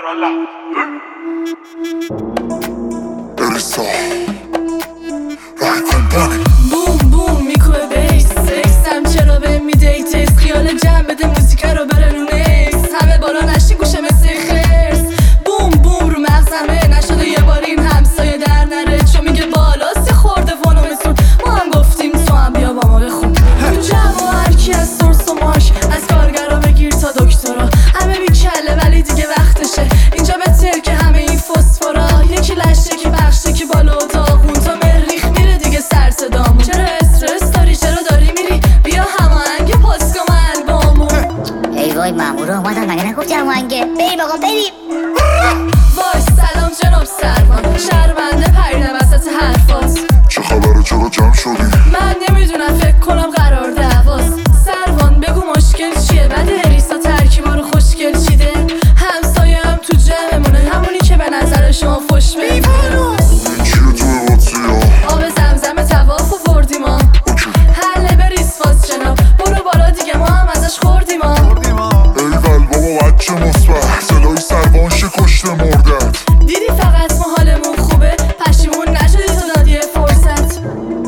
اریسا رای کمپانی بوم بوم میکوه بیس سکسم چرا به میده تیست خیال جمع بده موزیک رو بره رو نیست همه بالا نشین گوشه مثل خرس بوم بوم رو مغزمه نشده یه بار این همسایه در نره چون میگه بالاست خورده فونومتون ما هم گفتیم تو هم بیا با ما بخون تو جمع و هرکی از سورس و ماش از کارگرا بگیر تا دکترا همه بی کله ولی دیگه وقتشه اینجا به ترک همه این فسفورا یکی لشه که بخشه که بالا و داغون تا مریخ میره دیگه سر صدامون چرا استرس داری چرا داری میری بیا هماهنگ پاسکام البومون ای وای مامورا اومدن مگه نگفتی هماهنگه بریم آقا بریم وای سلام جناب سروان شرمنده پریدم وسط حرفات چه خبره چرا جمع شدی؟ من نمیدونم فکر کنم قرار دعواست سروان بگو مشکل چیه بعد اریسا ترکیبا رو خوشگل چیده همسایه هم تو جمعمونه همونی که به نظر شما فش بده این چیه توی واتسیا؟ آب زمزم طواف و وردیم ها حله بریز فاز جناب برو بالا دیگه ما هم ازش خوردیم ها ای قلبا بچه مثبت صدای سروان شکشته مردت دیدی فقط ما حالمون خوبه پشیمون نشدی تو دادی فرصت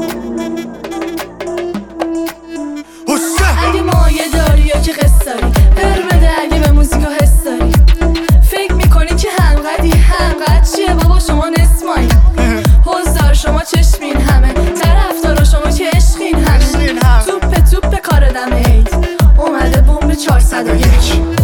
اگه مایه داری یا که قصه داری پر بده اگه به موزیکا حس داری فکر میکنی که همقدی همقد چیه بابا شما نسمایی حضار شما چشمین همه طرفدارا شما که عشقین همه توپ کار دم عید اومده بمب 401